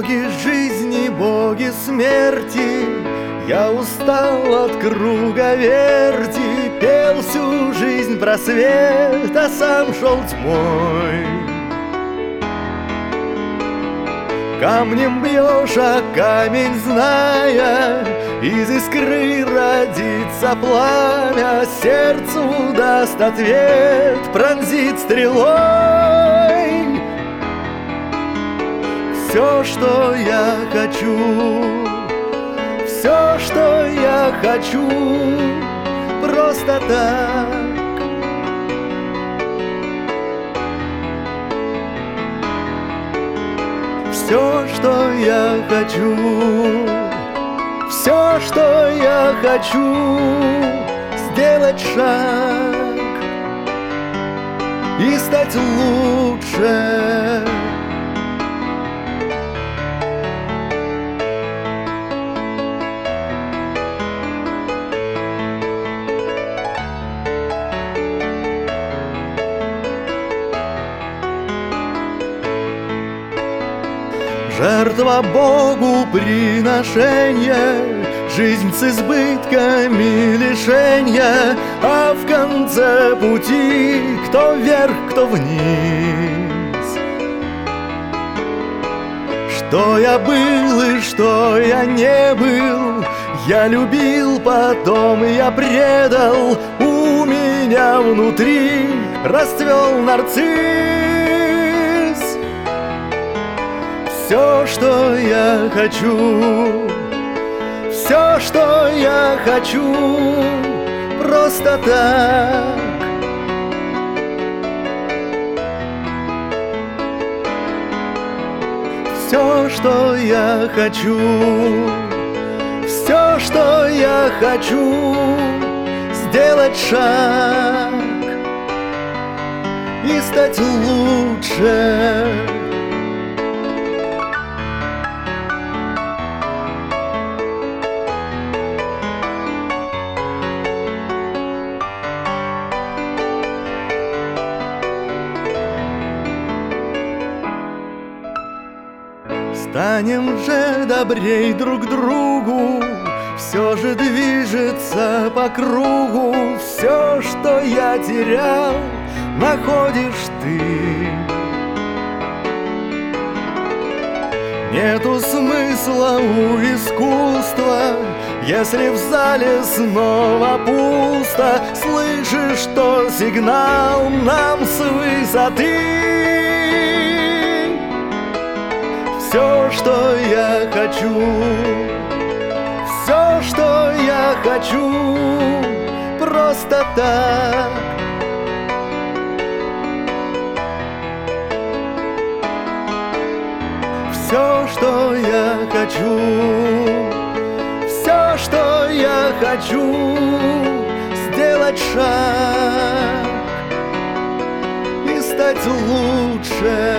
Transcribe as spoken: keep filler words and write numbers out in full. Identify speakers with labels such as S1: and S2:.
S1: Боги жизни, боги смерти, я устал от круговерти, пел всю жизнь про свет, а сам шел тьмой. Камнем бьешь, а камень зная, из искры родится пламя, сердцу даст ответ, пронзит стрелой. Все, что я хочу, все, что я хочу, просто так. Все, что я хочу, все, что я хочу, сделать шаг и стать лучше. Жертва Богу приношение, жизнь с избытками лишения, а в конце пути кто вверх, кто вниз. Что я был и что я не был, я любил, потом я предал, у меня внутри расцвел нарцисс. Все, что я хочу, все, что я хочу, просто так. Все, что я хочу, все, что я хочу, сделать шаг и стать лучше. Станем же добрей друг другу, все же движется по кругу. Все, что я терял, находишь ты. Нету смысла у искусства, если в зале снова пусто. Слышишь, что сигнал нам с высоты. Все, что я хочу, все, что я хочу, просто так. Все, что я хочу, все, что я хочу, сделать шаг и стать лучше.